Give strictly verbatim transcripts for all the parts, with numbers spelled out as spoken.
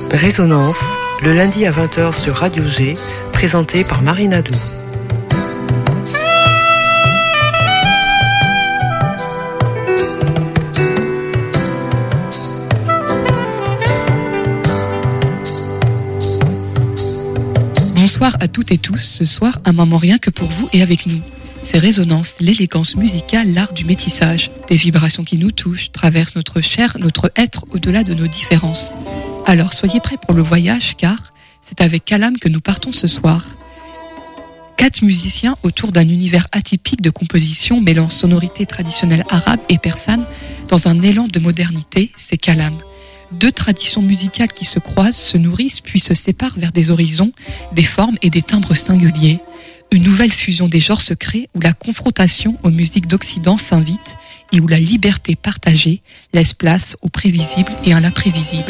Résonance, le lundi à vingt heures sur Radio G, présenté par Marine Adou. Bonsoir à toutes et tous, ce soir un moment rien que pour vous et avec nous. C'est Résonance, l'élégance musicale, l'art du métissage. Des vibrations qui nous touchent, traversent notre chair, notre être au-delà de nos différences. Alors soyez prêts pour le voyage car c'est avec Kalam que nous partons ce soir. Quatre musiciens autour d'un univers atypique de composition mêlant sonorités traditionnelles arabes et persanes dans un élan de modernité, c'est Kalam. Deux traditions musicales qui se croisent, se nourrissent puis se séparent vers des horizons, des formes et des timbres singuliers. Une nouvelle fusion des genres se crée où la confrontation aux musiques d'Occident s'invite et où la liberté partagée laisse place au prévisible et à l'imprévisible.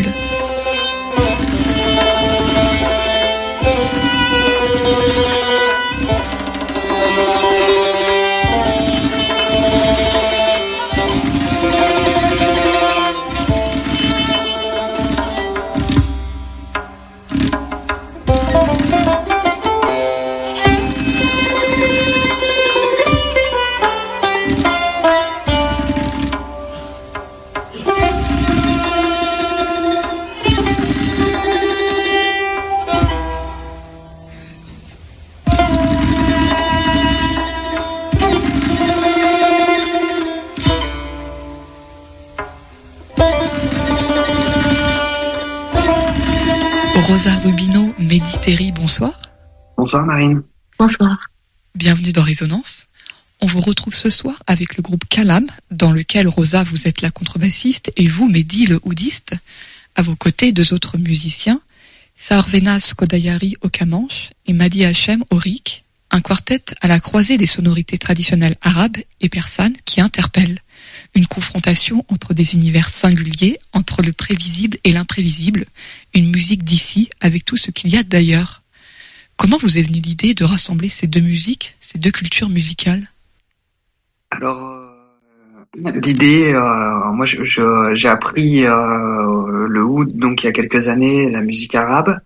Rosa Rubino, Mehdi Terry, bonsoir. Bonsoir Marine. Bonsoir. Bienvenue dans Résonance. On vous retrouve ce soir avec le groupe Kalam, dans lequel Rosa, vous êtes la contrebassiste, et vous, Mehdi, le oudiste. À vos côtés, deux autres musiciens, Sarvenas Kodayari au kamanche et Madi Hachem au rik, un quartet à la croisée des sonorités traditionnelles arabes et persanes qui interpellent. Une confrontation entre des univers singuliers, entre le prévisible et l'imprévisible, une musique d'ici avec tout ce qu'il y a d'ailleurs. Comment vous est venue l'idée de rassembler ces deux musiques, ces deux cultures musicales ? Alors, euh, l'idée, euh, moi je, je, j'ai appris euh, le oud donc il y a quelques années, la musique arabe.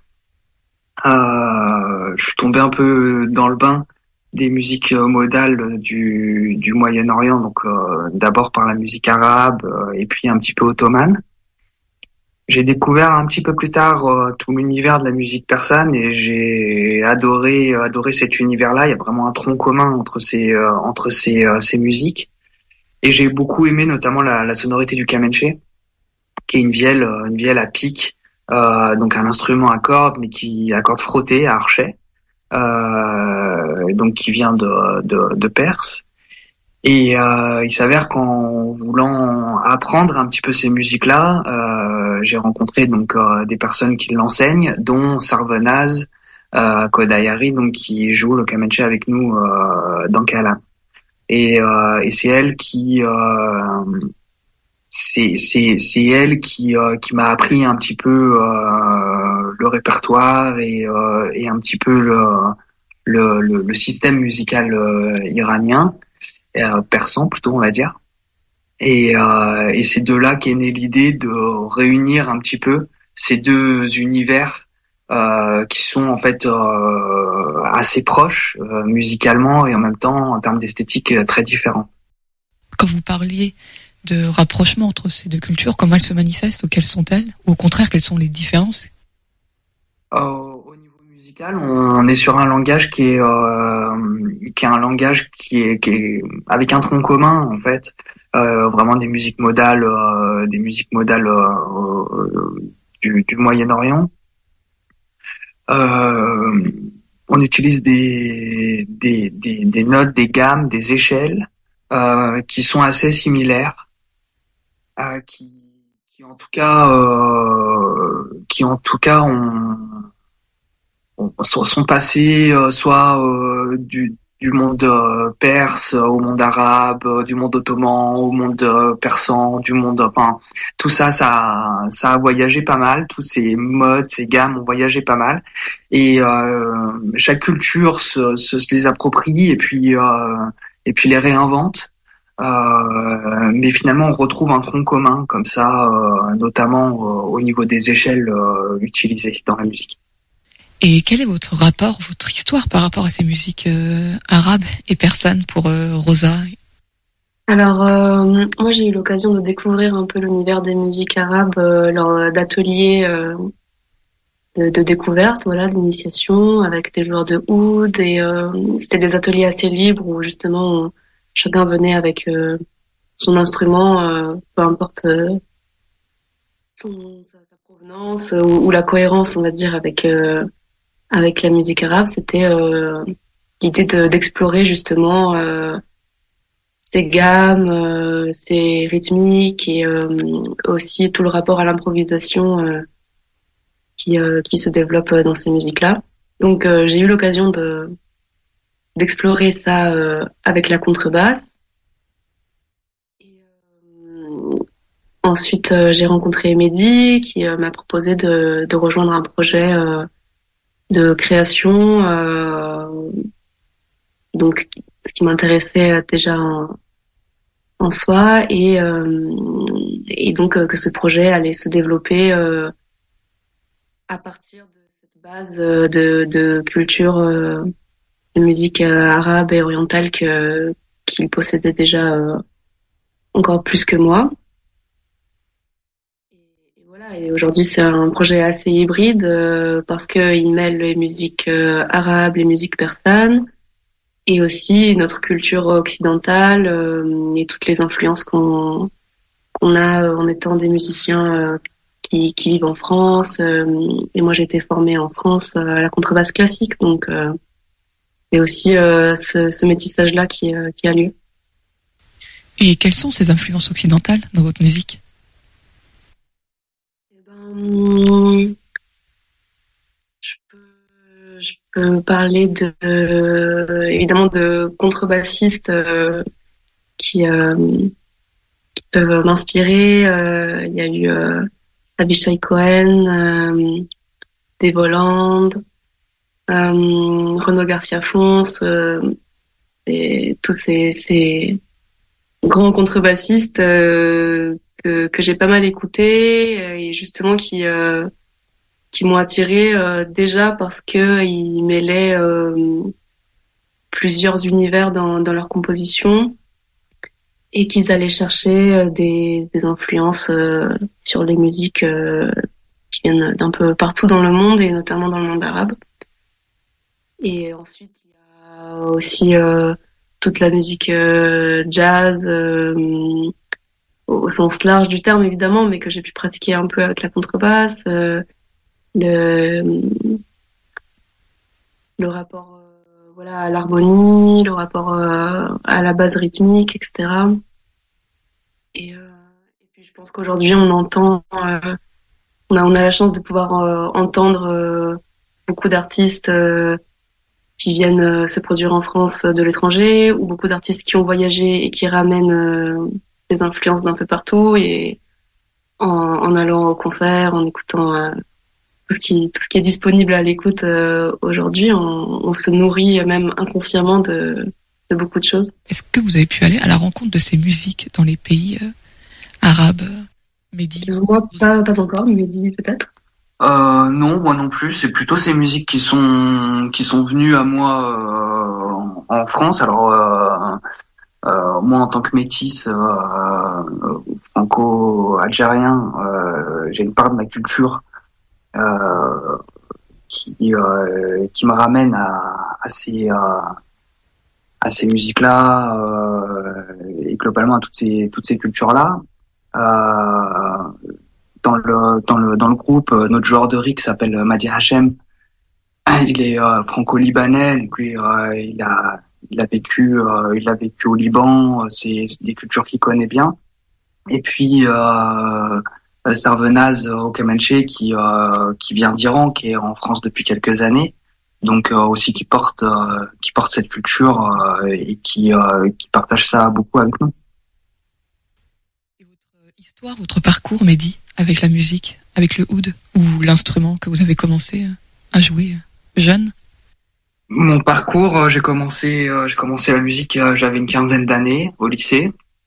Euh, je suis tombé un peu dans le bain des musiques modales du, du Moyen-Orient, donc euh, d'abord par la musique arabe euh, et puis un petit peu ottomane. J'ai découvert un petit peu plus tard euh, tout l'univers de la musique persane et j'ai adoré adoré cet univers-là. Il y a vraiment un tronc commun entre ces euh, entre ces euh, ces musiques et j'ai beaucoup aimé notamment la, la sonorité du kemenche, qui est une vielle une vielle à pic, euh, donc un instrument à cordes mais qui à cordes frottées, à archet. Euh, donc qui vient de, de, de Perse et euh, il s'avère qu'en voulant apprendre un petit peu ces musiques-là, euh, j'ai rencontré donc euh, des personnes qui l'enseignent, dont Sarvenaz euh, Kodayari, donc qui joue le kemenche avec nous euh, dans Kalam. Et, euh, et c'est elle qui euh, c'est c'est c'est elle qui euh, qui m'a appris un petit peu euh, le répertoire et euh, et un petit peu le le le, le système musical euh, iranien, euh, persan plutôt on va dire. Et euh, et c'est de là qu'est née l'idée de réunir un petit peu ces deux univers euh, qui sont en fait euh, assez proches euh, musicalement et en même temps en termes d'esthétique euh, très différents. Quand vous parliez de rapprochement entre ces deux cultures, comment elles se manifestent ou quelles sont-elles ? Ou au contraire, quelles sont les différences ? euh, Au niveau musical, on est sur un langage qui est, euh, qui est un langage qui est, qui est avec un tronc commun en fait, euh, vraiment des musiques modales, euh, des musiques modales euh, euh, du, du Moyen-Orient. Euh, on utilise des, des, des, des notes, des gammes, des échelles euh, qui sont assez similaires. Euh, qui, qui en tout cas, euh, qui en tout cas ont, ont sont passés euh, soit euh, du, du monde euh, perse au monde arabe, euh, du monde ottoman au monde euh, persan, du monde, enfin tout ça, ça, ça a voyagé pas mal. Tous ces modes, ces gammes ont voyagé pas mal, et euh, chaque culture se, se, se les approprie et puis euh, et puis les réinvente. Euh, mais finalement, on retrouve un tronc commun comme ça, euh, notamment euh, au niveau des échelles euh, utilisées dans la musique. Et quel est votre rapport, votre histoire par rapport à ces musiques euh, arabes et persanes pour euh, Rosa? Alors, euh, moi, j'ai eu l'occasion de découvrir un peu l'univers des musiques arabes euh, lors d'ateliers euh, de, de découverte, voilà, d'initiation avec des joueurs de oud. Et euh, c'était des ateliers assez libres où justement on, chacun venait avec euh, son instrument, euh, peu importe euh, son, sa, sa provenance ou, ou la cohérence, on va dire, avec euh, avec la musique arabe. C'était euh, l'idée de, d'explorer justement euh, ces gammes, euh, ces rythmiques et euh, aussi tout le rapport à l'improvisation euh, qui euh, qui se développe dans ces musiques-là. Donc euh, j'ai eu l'occasion de d'explorer ça euh, avec la contrebasse. Et, euh, ensuite euh, j'ai rencontré Mehdi qui euh, m'a proposé de de rejoindre un projet euh, de création. Euh, donc ce qui m'intéressait déjà en, en soi et euh, et donc euh, que ce projet allait se développer euh, à partir de cette base de de culture euh, de musique euh, arabe et orientale que qu'il possédait déjà euh, encore plus que moi. Et, et voilà, et aujourd'hui c'est un projet assez hybride euh, parce que il mêle les musiques euh, arabes, les musiques persanes et aussi notre culture occidentale euh, et toutes les influences qu'on qu'on a en étant des musiciens euh, qui qui vivent en France. Euh, et moi j'ai été formée en France euh, à la contrebasse classique, donc euh, et aussi euh, ce, ce métissage-là qui, euh, qui a lieu. Et quelles sont ces influences occidentales dans votre musique? Eh ben, je peux, je peux parler de, euh, évidemment, de contrebassistes euh, qui, euh, qui peuvent m'inspirer. Euh, il y a eu euh, Abishai Cohen, euh, Dave Holland, Euh, Renaud Garcia Fons euh, et tous ces, ces grands contrebassistes euh, que, que j'ai pas mal écoutés euh, et justement qui euh, qui m'ont attiré euh, déjà parce que ils mêlaient euh, plusieurs univers dans dans leur composition et qu'ils allaient chercher euh, des des influences euh, sur les musiques euh, qui viennent d'un peu partout dans le monde et notamment dans le monde arabe. Et ensuite, il y a aussi euh, toute la musique euh, jazz, euh, au sens large du terme évidemment, mais que j'ai pu pratiquer un peu avec la contrebasse, euh, le, le rapport euh, voilà, à l'harmonie, le rapport euh, à la base rythmique, et cetera. Et, euh, et puis je pense qu'aujourd'hui, on entend, euh, on a, on a la chance de pouvoir euh, entendre euh, beaucoup d'artistes euh, qui viennent euh, se produire en France de l'étranger, ou beaucoup d'artistes qui ont voyagé et qui ramènent euh, des influences d'un peu partout, et en, en allant au concert, en écoutant euh, tout ce qui tout ce qui est disponible à l'écoute euh, aujourd'hui, on, on se nourrit même inconsciemment de, de beaucoup de choses. Est-ce que vous avez pu aller à la rencontre de ces musiques dans les pays euh, arabes, Mehdi? Moi, pas, pas encore, Mehdi peut-être. Euh, non, moi non plus. C'est plutôt ces musiques qui sont qui sont venues à moi euh, en France. Alors euh, euh, moi en tant que métis euh, euh, franco-algérien, euh, j'ai une part de ma culture euh, qui euh, qui me ramène à, à ces euh, à ces musiques-là euh, et globalement à toutes ces toutes ces cultures-là. Euh, Dans le dans le dans le groupe, euh, notre joueur de riz qui s'appelle Madi Hachem, il est euh, franco-libanais, donc lui euh, il a il a vécu euh, il a vécu au Liban, c'est, c'est des cultures qu'il connaît bien. Et puis euh, Sarvenaz Okemenche qui euh, qui vient d'Iran, qui est en France depuis quelques années, donc euh, aussi qui porte euh, qui porte cette culture euh, et qui euh, qui partage ça beaucoup avec nous. Et votre histoire, votre parcours, Mehdi, avec la musique, avec le oud ou l'instrument que vous avez commencé à jouer jeune? Mon parcours, j'ai commencé, j'ai commencé la musique, j'avais une quinzaine d'années au lycée.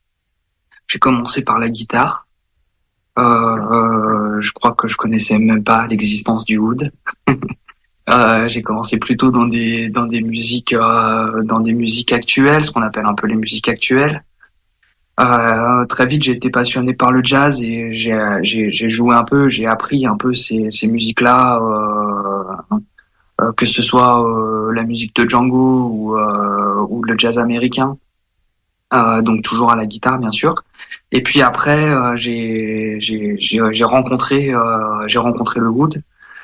J'ai commencé par la guitare. Euh, euh, je crois que je connaissais même pas l'existence du oud. euh, j'ai commencé plutôt dans des dans des musiques euh, dans des musiques actuelles, ce qu'on appelle un peu les musiques actuelles. Euh, très vite, j'ai été passionné par le jazz et j'ai j'ai, j'ai joué un peu, j'ai appris un peu ces ces musiques-là, euh, euh, que ce soit euh, la musique de Django ou euh, ou le jazz américain. Euh, donc toujours à la guitare, bien sûr. Et puis après, euh, j'ai j'ai j'ai j'ai rencontré euh, j'ai rencontré le oud.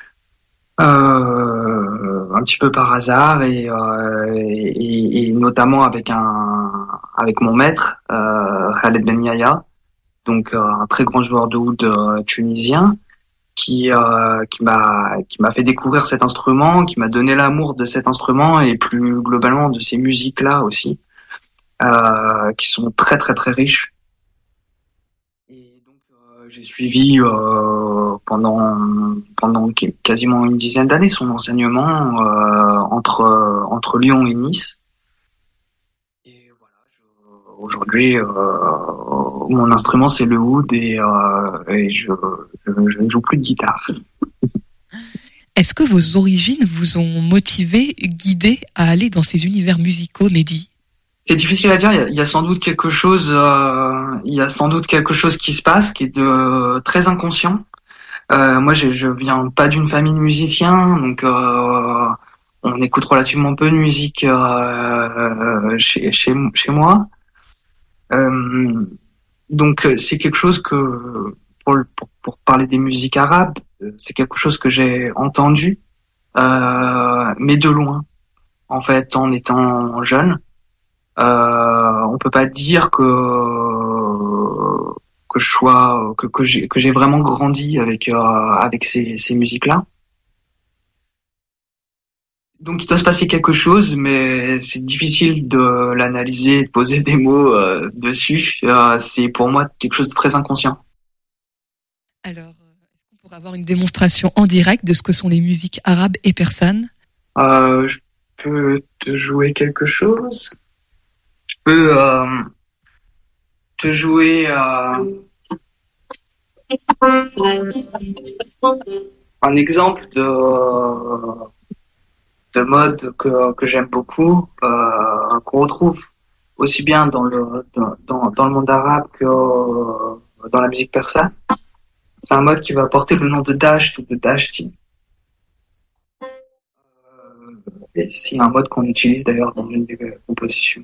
Euh, un petit peu par hasard et, euh, et, et notamment avec un avec mon maître euh, Khaled Ben Yahya, donc euh, un très grand joueur de oud euh, tunisien qui euh, qui m'a qui m'a fait découvrir cet instrument, qui m'a donné l'amour de cet instrument et plus globalement de ces musiques là aussi euh, qui sont très très très riches. J'ai suivi euh, pendant pendant quasiment une dizaine d'années son enseignement euh, entre entre Lyon et Nice. Et voilà, je, aujourd'hui, euh, mon instrument c'est le oud et, euh, et je, je je ne joue plus de guitare. Est-ce que vos origines vous ont motivé, guidé à aller dans ces univers musicaux, Mehdi ? C'est difficile à dire. Il y a, il y a sans doute quelque chose. Euh, il y a sans doute quelque chose qui se passe, qui est de très inconscient. Euh, moi, je, je viens pas d'une famille de musiciens, donc euh, on écoute relativement peu de musique euh, chez chez chez moi. Euh, donc c'est quelque chose que pour, pour pour parler des musiques arabes, c'est quelque chose que j'ai entendu, euh, mais de loin. En fait, en étant jeune. Euh, on peut pas dire que que je sois que que j'ai que j'ai vraiment grandi avec euh, avec ces ces musiques-là. Donc il doit se passer quelque chose, mais c'est difficile de l'analyser, de poser des mots euh, dessus. Euh, c'est pour moi quelque chose de très inconscient. Alors, est-ce qu'on pourrait avoir une démonstration en direct de ce que sont les musiques arabes et persanes ? euh, Je peux te jouer quelque chose. Je peux euh, te jouer euh, un exemple de de mode que que j'aime beaucoup, euh, qu'on retrouve aussi bien dans le dans dans le monde arabe que dans la musique persane. C'est un mode qui va porter le nom de dasht ou de dashti. Euh, et c'est un mode qu'on utilise d'ailleurs dans une des compositions.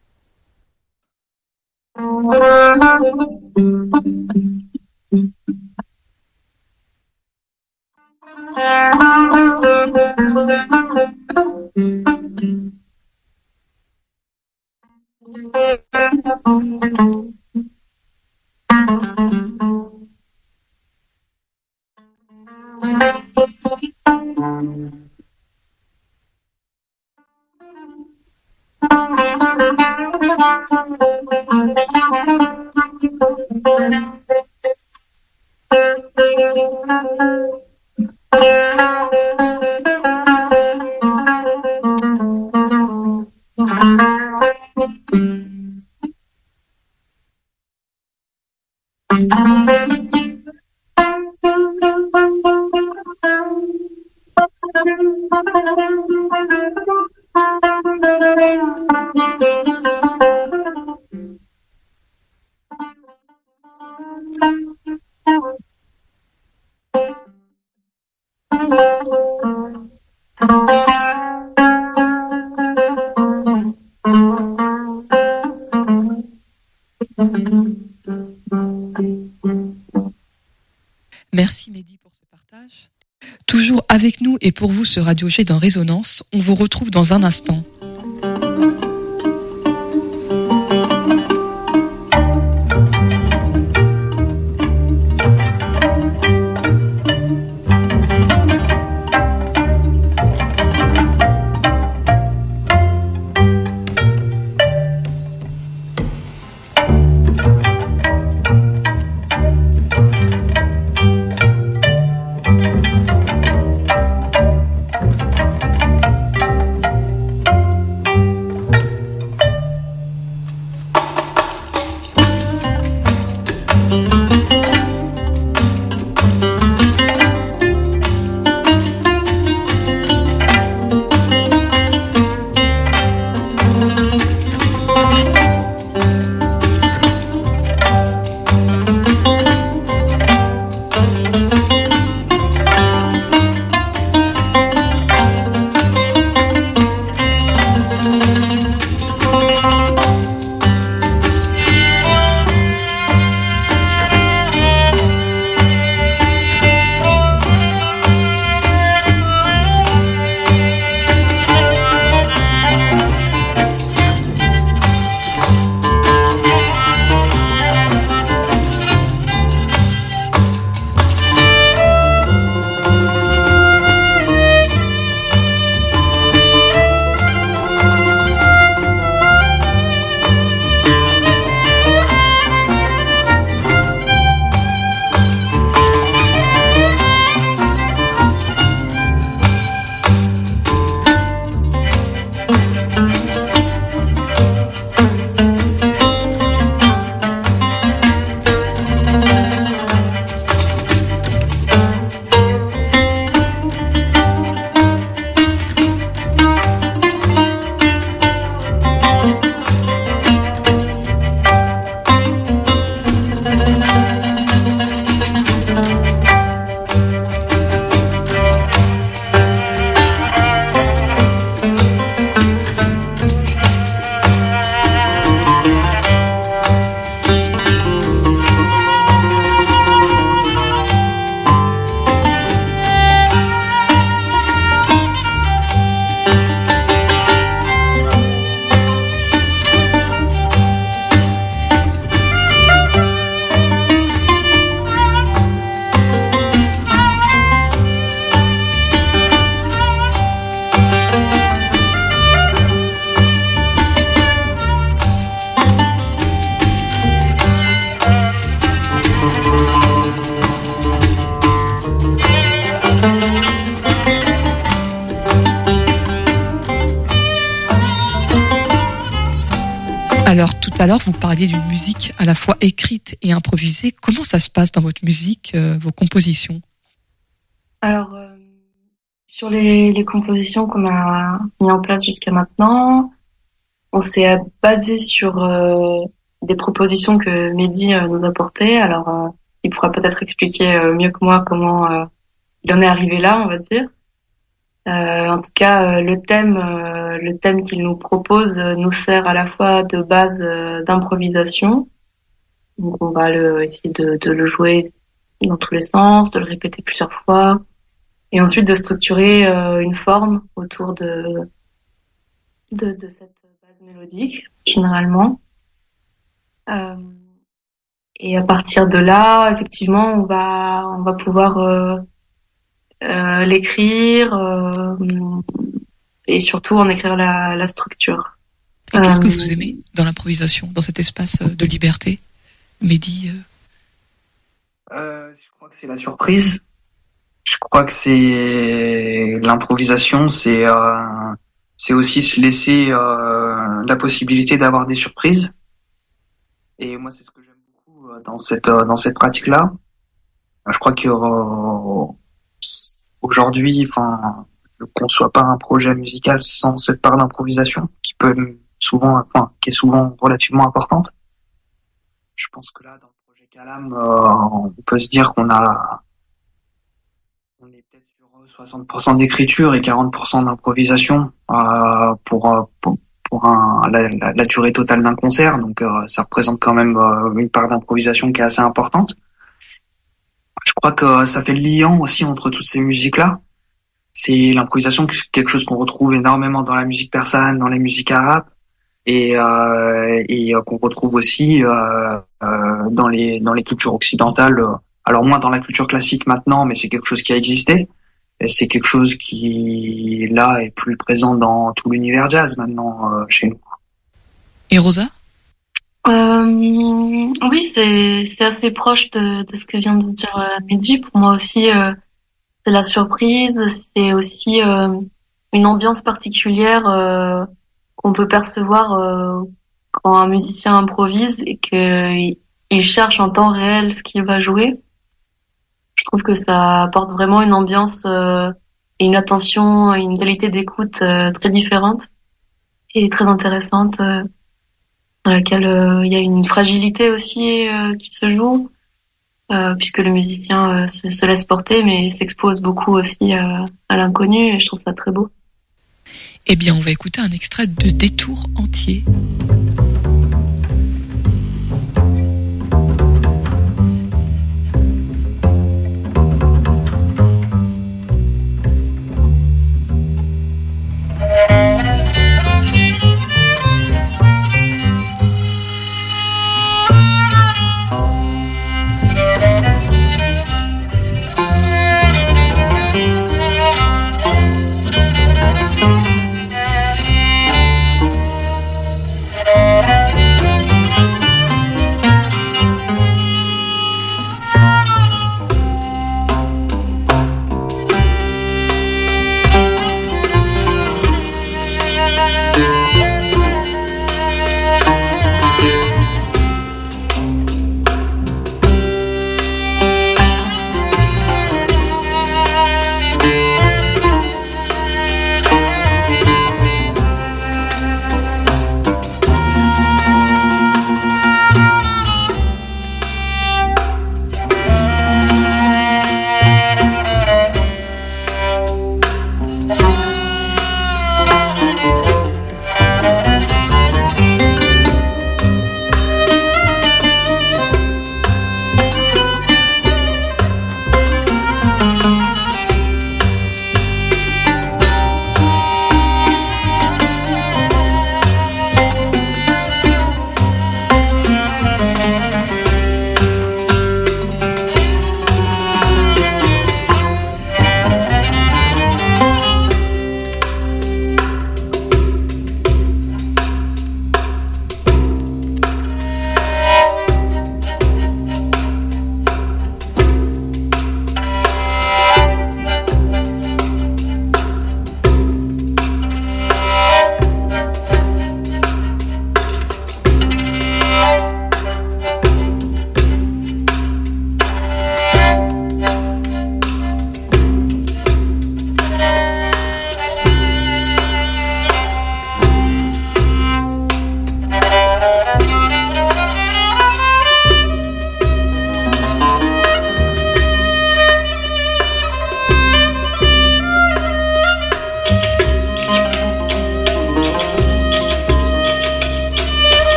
Merci Mehdi pour ce partage. Toujours avec nous et pour vous sur Radio G dans Résonance, on vous retrouve dans un instant. tout à l'heure, vous parliez d'une musique à la fois écrite et improvisée. Comment ça se passe dans votre musique, euh, vos compositions? Alors, euh, sur les, les compositions qu'on a mis en place jusqu'à maintenant, on s'est basé sur euh, des propositions que Mehdi euh, nous a portées. Alors, euh, il pourra peut-être expliquer euh, mieux que moi comment euh, il en est arrivé là, on va dire. Euh, en tout cas, euh, le thème, euh, le thème qu'il nous propose euh, nous sert à la fois de base euh, d'improvisation. Donc, on va le, essayer de, de le jouer dans tous les sens, de le répéter plusieurs fois, et ensuite de structurer euh, une forme autour de, de de cette base mélodique, généralement. Euh, et à partir de là, effectivement, on va on va pouvoir euh, Euh, l'écrire euh, et surtout en écrire la, la structure. Et qu'est-ce que Euh, vous aimez dans l'improvisation, dans cet espace de liberté, Mehdi? euh, Euh, je crois que c'est la surprise. Je crois que c'est l'improvisation, c'est euh, c'est aussi se laisser euh, la possibilité d'avoir des surprises. Et moi, c'est ce que j'aime beaucoup euh, dans cette euh, dans cette pratique-là. Je crois que euh, aujourd'hui, enfin, je ne conçois pas un projet musical sans cette part d'improvisation qui peut souvent, enfin, qui est souvent relativement importante. Je pense que là, dans le projet Calam, euh, on peut se dire qu'on a, on est peut-être sur soixante pour cent d'écriture et quarante pour cent d'improvisation euh, pour, pour pour un, la, la, la durée totale d'un concert. Donc, euh, ça représente quand même euh, une part d'improvisation qui est assez importante. Je crois que ça fait le liant aussi entre toutes ces musiques-là. C'est l'improvisation, quelque chose qu'on retrouve énormément dans la musique persane, dans les musiques arabes, et, euh, et qu'on retrouve aussi euh, euh, dans les dans les cultures occidentales. Alors moins dans la culture classique maintenant, mais c'est quelque chose qui a existé. Et c'est quelque chose qui là est plus présent dans tout l'univers jazz maintenant euh, chez nous. Et Rosa? Euh, oui, c'est c'est assez proche de, de ce que vient de dire euh, Mehdi. Pour moi aussi, euh, c'est la surprise, c'est aussi euh, une ambiance particulière euh, qu'on peut percevoir euh, quand un musicien improvise et qu'il il cherche en temps réel ce qu'il va jouer. Je trouve que ça apporte vraiment une ambiance euh, et une attention et une qualité d'écoute euh, très différente et très intéressante. Euh, dans laquelle euh, il y a une fragilité aussi euh, qui se joue, euh, puisque le musicien euh, se, se laisse porter, mais s'expose beaucoup aussi euh, à l'inconnu, et je trouve ça très beau. Eh bien, on va écouter un extrait de Détour entier. Thank you.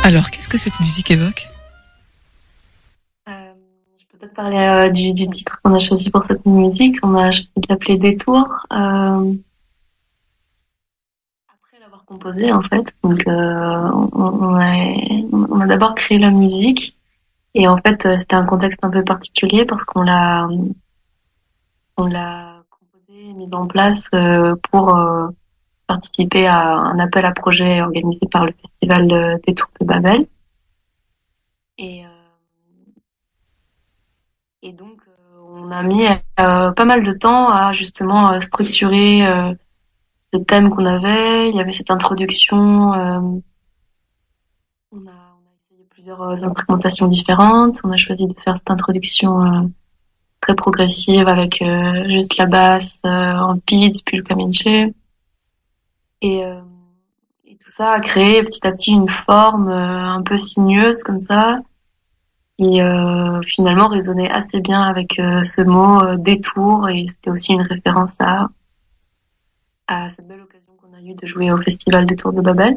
Alors, qu'est-ce que cette musique évoque ? Euh, je peux peut-être parler euh, du, du titre qu'on a choisi pour cette musique. On a choisi de l'appeler Détour. Euh, après l'avoir composé, en fait. Donc, euh, on, on, a, on a d'abord créé la musique. Et en fait, c'était un contexte un peu particulier parce qu'on l'a, on l'a composé et mis en place euh, pour euh, participer à un appel à projet organisé par le Festival de, des Tours de Babel. Et, euh, et donc, euh, on a mis euh, pas mal de temps à justement euh, structurer euh, ce thème qu'on avait. Il y avait cette introduction. Euh, on a plusieurs instrumentations différentes. On a choisi de faire cette introduction euh, très progressive avec euh, juste la basse euh, en pizz, puis le caminche. Et, euh, et tout ça a créé petit à petit une forme euh, un peu sinueuse comme ça, qui euh, finalement résonnait assez bien avec euh, ce mot euh, détour. Et c'était aussi une référence à, à cette belle occasion qu'on a eue de jouer au Festival des Tours de Babel.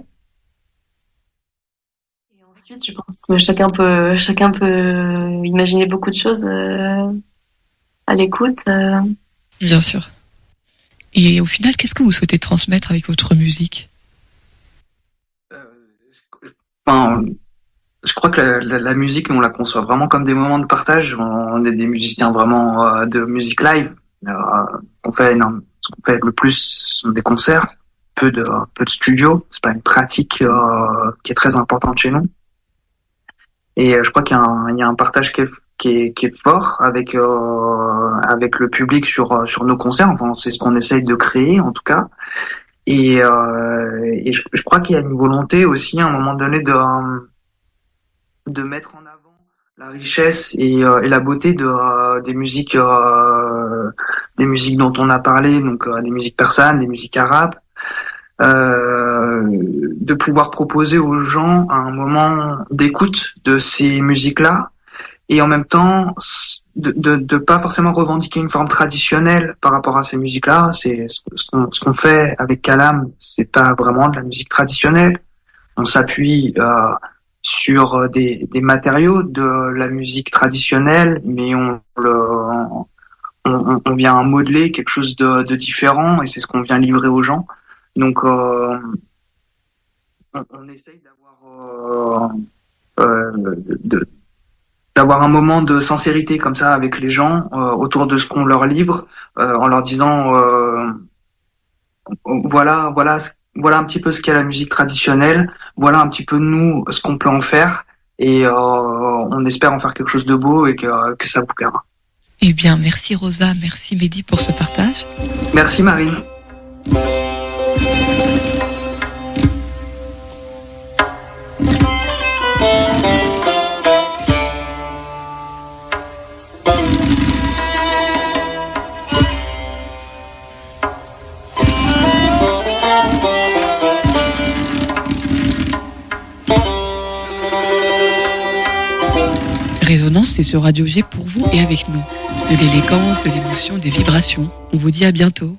Ensuite, je pense que chacun peut, chacun peut imaginer beaucoup de choses euh, à l'écoute. Euh. Bien sûr. Et au final, qu'est-ce que vous souhaitez transmettre avec votre musique ? euh, enfin, Je crois que la, la, la musique, nous, on la conçoit vraiment comme des moments de partage. On est des musiciens vraiment euh, de musique live. Euh, on fait, non, ce qu'on fait le plus sont des concerts, peu de, peu de studio. C'est pas une pratique euh, qui est très importante chez nous. Et je crois qu'il y a un, il y a un partage qui est, qui est, qui est fort avec euh, avec le public sur sur nos concerts. Enfin, c'est ce qu'on essaye de créer en tout cas. Et, euh, et je, je crois qu'il y a une volonté aussi à un moment donné de de mettre en avant la richesse et, euh, et la beauté de euh, des musiques euh, des musiques dont on a parlé, donc euh, des musiques persanes, des musiques arabes. Euh, de pouvoir proposer aux gens un moment d'écoute de ces musiques-là et en même temps de, de, de pas forcément revendiquer une forme traditionnelle par rapport à ces musiques-là. C'est ce qu'on, ce qu'on fait avec Kalam, c'est pas vraiment de la musique traditionnelle. On s'appuie euh, sur des, des matériaux de la musique traditionnelle, mais on le on, on, on vient modeler quelque chose de, de différent et c'est ce qu'on vient livrer aux gens. Donc, euh, on, on essaye d'avoir, euh, euh, de, d'avoir un moment de sincérité comme ça avec les gens euh, autour de ce qu'on leur livre, euh, en leur disant, euh, voilà, voilà, voilà un petit peu ce qu'est la musique traditionnelle, voilà un petit peu nous ce qu'on peut en faire, et euh, on espère en faire quelque chose de beau et que, que ça vous plaira. Eh bien, merci Rosa, merci Mehdi pour ce partage. Merci Marine. Résonance, c'est sur Radio G pour vous et avec nous. De l'élégance, de l'émotion, des vibrations. On vous dit à bientôt.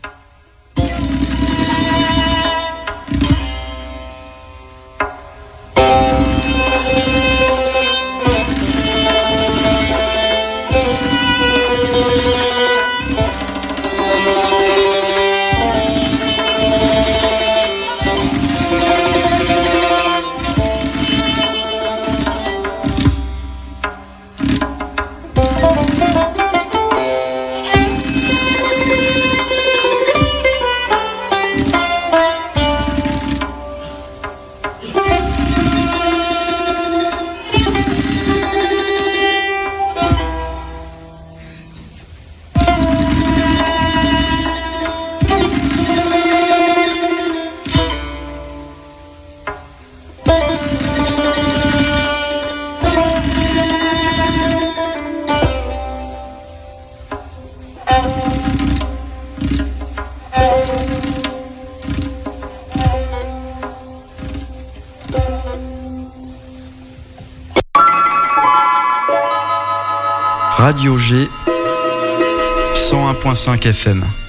Radio G cent un virgule cinq F M.